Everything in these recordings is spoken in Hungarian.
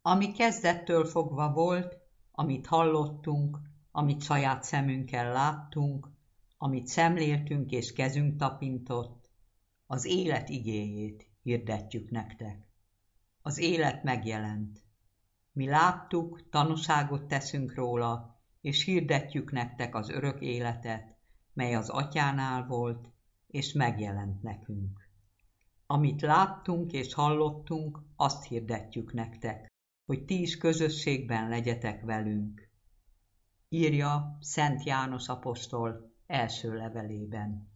Ami kezdettől fogva volt, amit hallottunk, amit saját szemünkkel láttunk, amit szemléltünk és kezünk tapintott, az élet igéjét hirdetjük nektek. Az élet megjelent. Mi láttuk, tanúságot teszünk róla, és hirdetjük nektek az örök életet, mely az Atyánál volt, és megjelent nekünk. Amit láttunk és hallottunk, azt hirdetjük nektek, hogy ti is közösségben legyetek velünk. Írja Szent János apostol első levelében.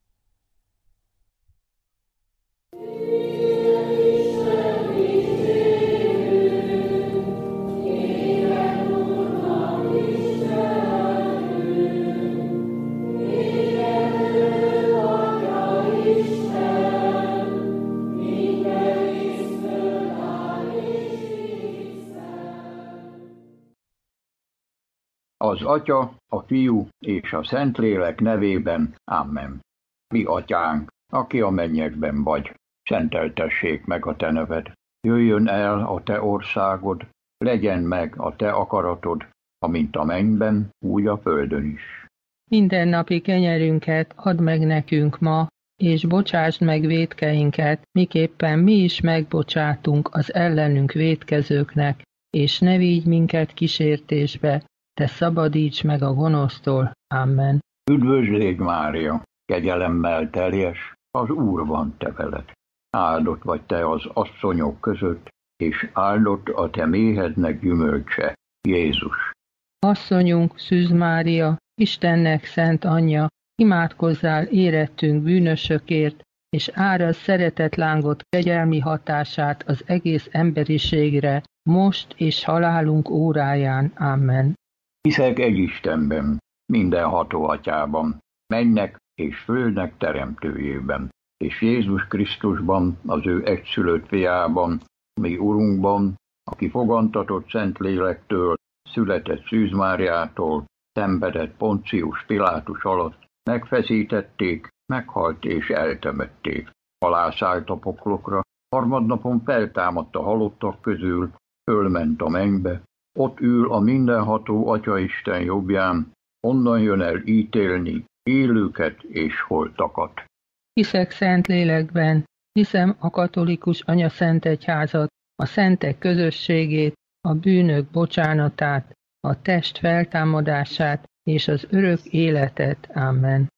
Az Atya, a Fiú és a Szentlélek nevében. Amen. Mi Atyánk, aki a mennyekben vagy, szenteltessék meg a te neved. Jöjjön el a te országod, legyen meg a te akaratod, amint a mennyben, úgy a földön is. Mindennapi kenyerünket add meg nekünk ma, és bocsásd meg vétkeinket, miképpen mi is megbocsátunk az ellenünk vétkezőknek, és ne vigy minket kísértésbe, de szabadíts meg a gonosztól. Amen. Üdvözl légy, Mária, kegyelemmel teljes, az Úr van te veled. Áldott vagy te az asszonyok között, és áldott a te méhednek gyümölcse, Jézus. Asszonyunk, Szűz Mária, Istennek szent anyja, imádkozzál érettünk bűnösökért, és árazd szeretetlángot kegyelmi hatását az egész emberiségre, most és halálunk óráján. Amen. Hiszek egy Istenben, mindenható Atyában, mennek és földnek teremtőjében, és Jézus Krisztusban, az ő egyszülött fiában, mi Urunkban, aki fogantatott Szentlélektől, született Szűz Máriától, szenvedett Poncius Pilátus alatt, megfeszítették, meghalt és eltemették. Alászállt a poklokra, harmadnapon feltámadt a halottak közül, fölment a mennybe, ott ül a mindenható Atyaisten jobbján, onnan jön el ítélni élőket és holtakat. Hiszek szent lélekben, hiszem a katolikus anyaszentegyházat, a szentek közösségét, a bűnök bocsánatát, a test feltámadását és az örök életet. Amen.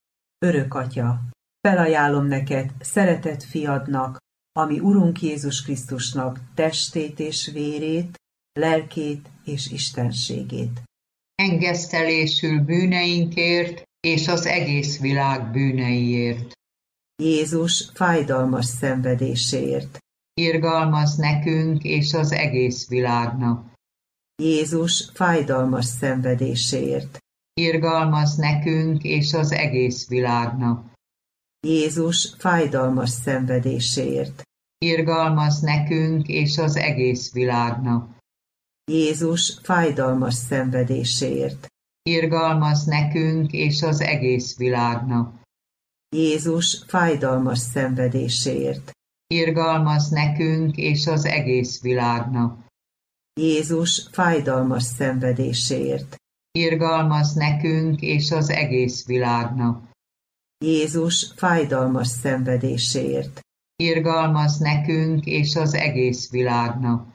Örök Atya, felajánlom neked szeretett fiadnak, ami Urunk Jézus Krisztusnak testét és vérét, lelkét és istenségét. Engesztelésül bűneinkért és az egész világ bűneiért. Jézus fájdalmas szenvedéséért. Irgalmaz nekünk és az egész világnak. Jézus fájdalmas szenvedéséért. Irgalmaz nekünk és az egész világnak. Jézus fájdalmas szenvedéséért. Irgalmaz nekünk és az egész világnak. Jézus fájdalmas szenvedéséért. Irgalmaz nekünk és az egész világnak. Jézus fájdalmas szenvedéséért. Irgalmaz nekünk és az egész világnak. Jézus fájdalmas szenvedéséért. Irgalmaz nekünk és az egész világnak. Jézus fájdalmas szenvedéséért. Irgalmaz nekünk és az egész világnak.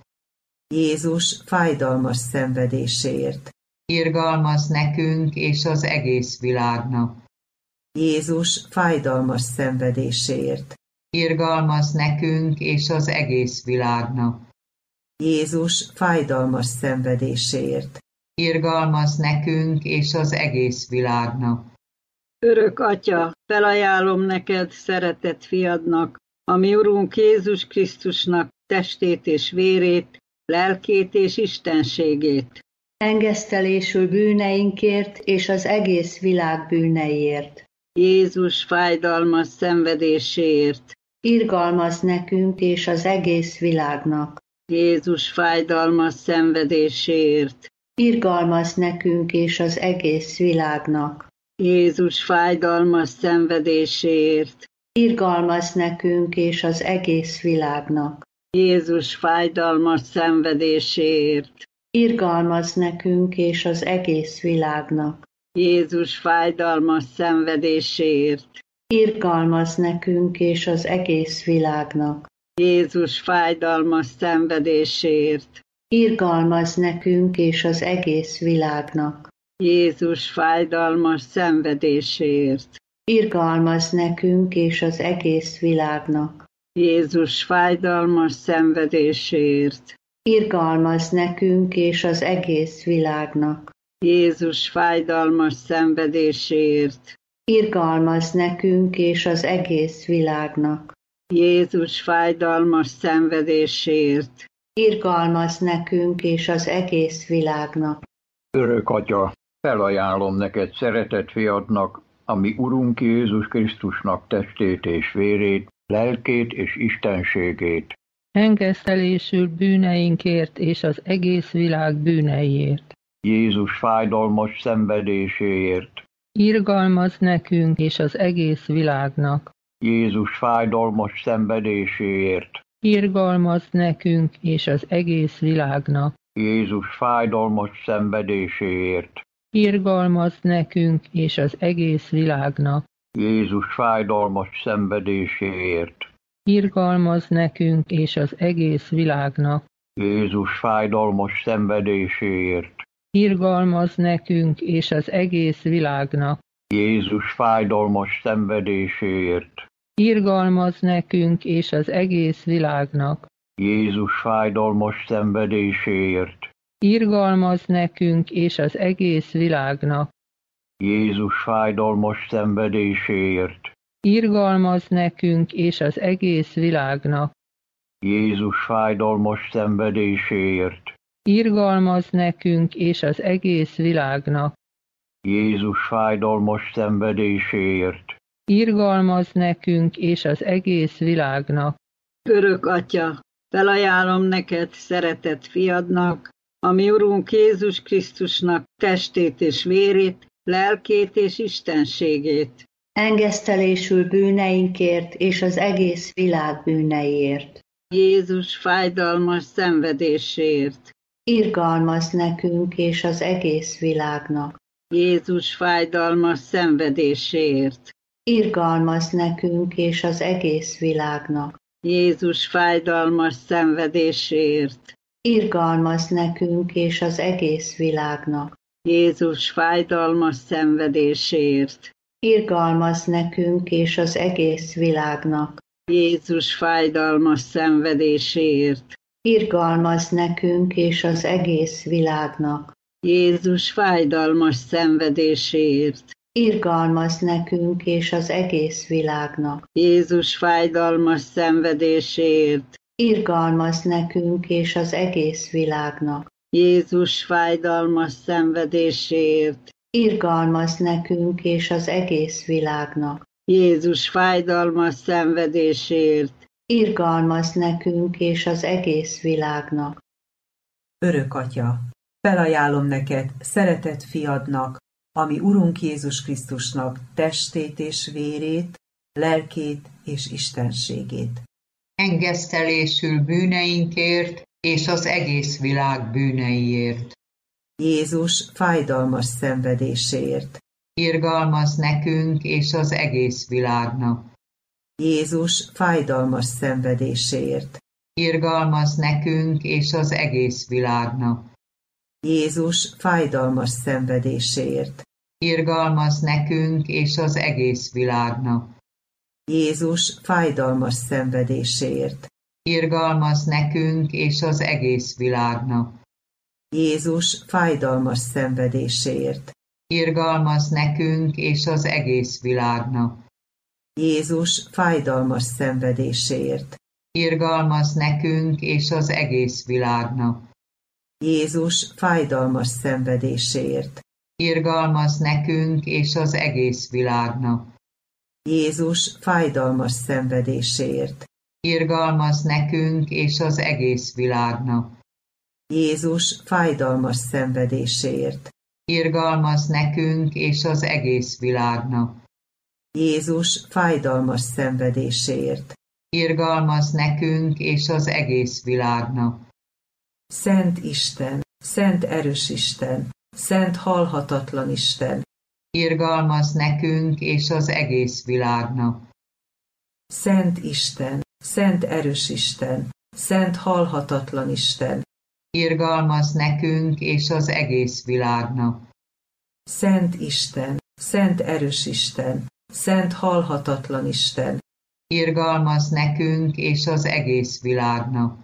Jézus fájdalmas szenvedéséért. Irgalmaz nekünk és az egész világnak. Jézus fájdalmas szenvedéséért. Irgalmaz nekünk és az egész világnak. Jézus fájdalmas szenvedéséért. Irgalmaz nekünk és az egész világnak. Örök Atya, felajánlom neked szeretett fiadnak, ami Urunk Jézus Krisztusnak testét és vérét, lelkét és istenségét. Engesztelésül bűneinkért és az egész világ bűneiért. Jézus fájdalmas szenvedéséért. Irgalmaz nekünk és az egész világnak. Jézus fájdalmas szenvedéséért. Irgalmaz nekünk és az egész világnak. Jézus fájdalmas szenvedéséért. Irgalmaz nekünk és az egész világnak. Jézus fájdalmas szenvedéséért. Irgalmaz nekünk és az egész világnak. Jézus fájdalmas szenvedéséért. Irgalmaz nekünk és az egész világnak. Jézus fájdalmas szenvedéséért. Irgalmaz nekünk és az egész világnak. Jézus fájdalmas szenvedéséért. Irgalmaz nekünk és az egész világnak. Jézus fájdalmas szenvedéséért. Irgalmaz nekünk és az egész világnak. Jézus fájdalmas szenvedéséért. Irgalmaz nekünk és az egész világnak. Jézus fájdalmas szenvedéséért. Irgalmaz nekünk és az egész világnak. Örök Atya, felajánlom neked szeretett fiadnak, ami Urunk Jézus Krisztusnak testét és vérét, lelkét és istenségét. Engesztelésül bűneinkért és az egész világ bűneiért. Jézus fájdalmas szenvedéséért. Irgalmaz nekünk és az egész világnak. Jézus fájdalmas szenvedéséért. Irgalmaz nekünk és az egész világnak. Jézus fájdalmas szenvedéséért. Irgalmaz nekünk és az egész világnak. Jézus fájdalmas szenvedéséért. Irgalmaz nekünk és az egész világnak. Jézus fájdalmas szenvedéséért. Irgalmaz nekünk és az egész világnak. Jézus fájdalmas szenvedéséért. Irgalmaz nekünk és az egész világnak. Jézus fájdalmas szenvedéséért. Irgalmaz nekünk és az egész világnak. Jézus fájdalmas szenvedéséért. Irgalmaz nekünk és az egész világnak. Jézus fájdalmas szenvedéséért. Irgalmaz nekünk és az egész világnak. Jézus fájdalmas szenvedéséért. Irgalmaz nekünk és az egész világnak. Örök Atya, felajánlom neked szeretett fiadnak, ami Urunk Jézus Krisztusnak testét és vérét, lelkét és istenségét. Engesztelésül bűneinkért és az egész világ bűneiért. Jézus fájdalmas szenvedéséért. Irgalmaz nekünk és az egész világnak. Jézus fájdalmas szenvedéséért. Irgalmaz nekünk és az egész világnak. Jézus fájdalmas szenvedéséért. Irgalmaz nekünk és az egész világnak. Jézus fájdalmas szenvedéséért. Irgalmaz nekünk és az egész világnak. Jézus fájdalmas szenvedéséért. Irgalmaz nekünk és az egész világnak. Jézus fájdalmas szenvedéséért. Irgalmaz nekünk és az egész világnak. Jézus fájdalmas szenvedéséért. Irgalmaz nekünk és az egész világnak. Jézus fájdalmas szenvedéséért. Irgalmaz nekünk és az egész világnak. Jézus fájdalmas szenvedéséért. Irgalmaz nekünk és az egész világnak. Örök Atya, felajánlom neked szeretett fiadnak, ami Urunk Jézus Krisztusnak testét és vérét, lelkét és istenségét. Engesztelésül bűneinkért és az egész világ bűneiért. Jézus fájdalmas szenvedéséért. Irgalmaz nekünk és az egész világnak. Jézus fájdalmas szenvedéséért. Irgalmaz nekünk és az egész világnak. Jézus fájdalmas szenvedéséért. Irgalmaz nekünk és az egész világnak. Jézus fájdalmas szenvedéséért. Irgalmaz nekünk és az egész világnak. Jézus fájdalmas szenvedéséért. Irgalmaz nekünk és az egész világnak. Jézus fájdalmas szenvedéséért. Irgalmaz nekünk és az egész világnak. Jézus fájdalmas szenvedéséért. Irgalmaz nekünk és az egész világnak. Jézus fájdalmas szenvedéséért. Irgalmaz nekünk és az egész világnak. Jézus fájdalmas szenvedéséért. Irgalmaz nekünk és az egész világnak. Jézus fájdalmas szenvedéséért. Irgalmaz nekünk és az egész világnak. Szent Isten, szent erős Isten, szent halhatatlan Isten, Irgalmaz nekünk és az egész világnak. Szent Isten, szent erős Isten, szent halhatatlan Isten, Irgalmaz nekünk és az egész világnak. Szent Isten, szent erős Isten, szent halhatatlan Isten, Irgalmaz nekünk és az egész világnak.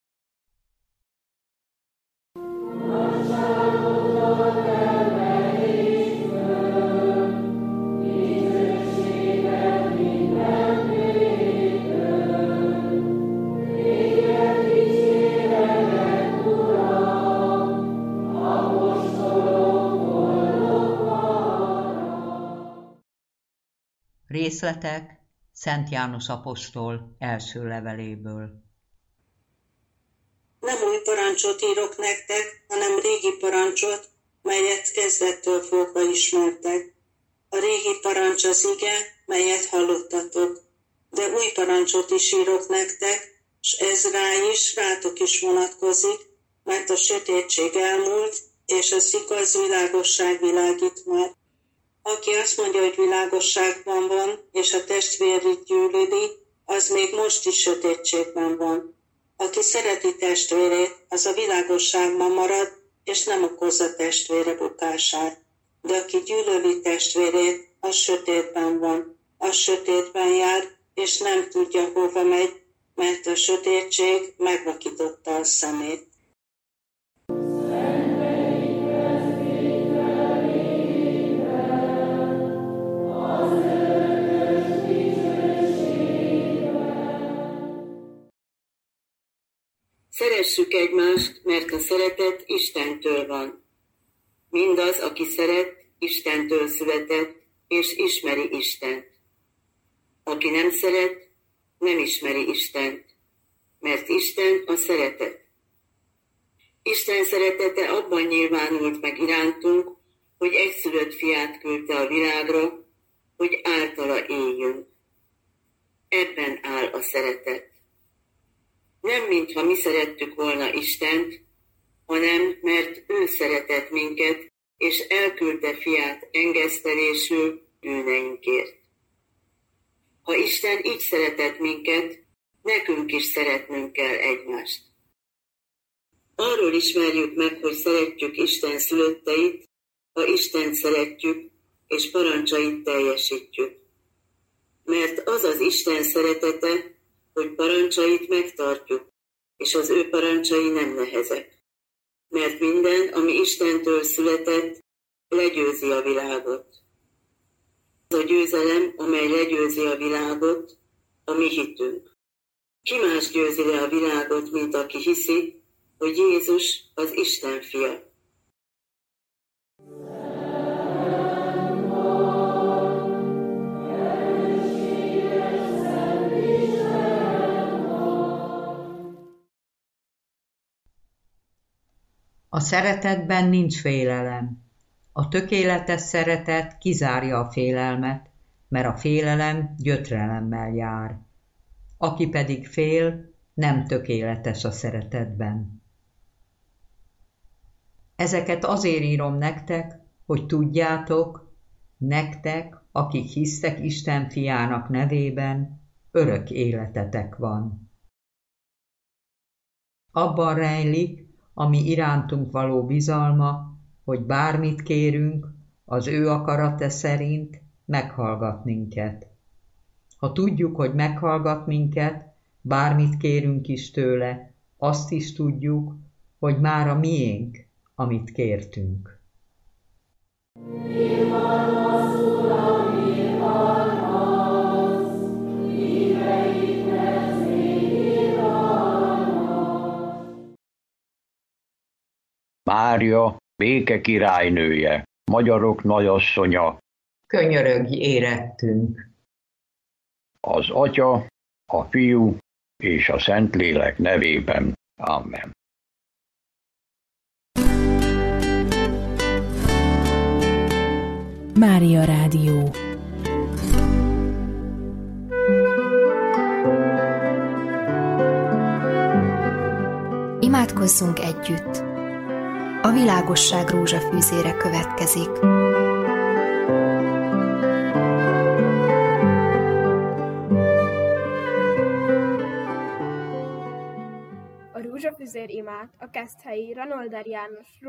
Részletek Szent János apostol első leveléből. Nem új parancsot írok nektek, hanem régi parancsot, melyet kezdettől fogva ismertek. A régi parancs az ige, melyet hallottatok, de új parancsot is írok nektek, s ez rátok is vonatkozik, mert a sötétség elmúlt, és az igaz világosság világít már. Aki azt mondja, hogy világosságban van, és a testvérét gyűlöli, az még most is sötétségben van. Aki szereti testvérét, az a világosságban marad, és nem okozza testvére bukását. De aki gyűlöli testvérét, az sötétben van. Az sötétben jár, és nem tudja, hova megy, mert a sötétség megvakította a szemét. Szeressük egymást, mert a szeretet Istentől van. Mindaz, aki szeret, Istentől született, és ismeri Istent. Aki nem szeret, nem ismeri Istent, mert Isten a szeretet. Isten szeretete abban nyilvánult meg irántunk, hogy egyszülött fiát küldte a világra, hogy általa éljünk. Ebben áll a szeretet. Nem mintha mi szerettük volna Istent, hanem mert ő szeretett minket, és elküldte fiát engesztelésül bűneinkért. Ha Isten így szeretett minket, nekünk is szeretnünk kell egymást. Arról ismerjük meg, hogy szeretjük Isten szülötteit, ha Istent szeretjük, és parancsait teljesítjük. Mert az az Isten szeretete, hogy parancsait megtartjuk, és az ő parancsai nem nehezek. Mert minden, ami Istentől született, legyőzi a világot. Az a győzelem, amely legyőzi a világot, a mi hitünk. Ki más győzi le a világot, mint aki hiszi, hogy Jézus az Isten fia. A szeretetben nincs félelem. A tökéletes szeretet kizárja a félelmet, mert a félelem gyötrelemmel jár. Aki pedig fél, nem tökéletes a szeretetben. Ezeket azért írom nektek, hogy tudjátok, nektek, akik hisztek Isten fiának nevében, örök életetek van. Abban rejlik, ami irántunk való bizalma, hogy bármit kérünk, az ő akarata szerint meghallgat minket. Ha tudjuk, hogy meghallgat minket, bármit kérünk is tőle, azt is tudjuk, hogy már a miénk, amit kértünk. Mária, béke királynője, magyarok nagyasszonya, Könyörögj érettünk! az Atya, a Fiú és a Szentlélek nevében. Amen. Mária Rádió. Imádkozzunk együtt. A világosság rózsafűzére következik. A rózsafüzér imát a Keszthelyi Ranolder János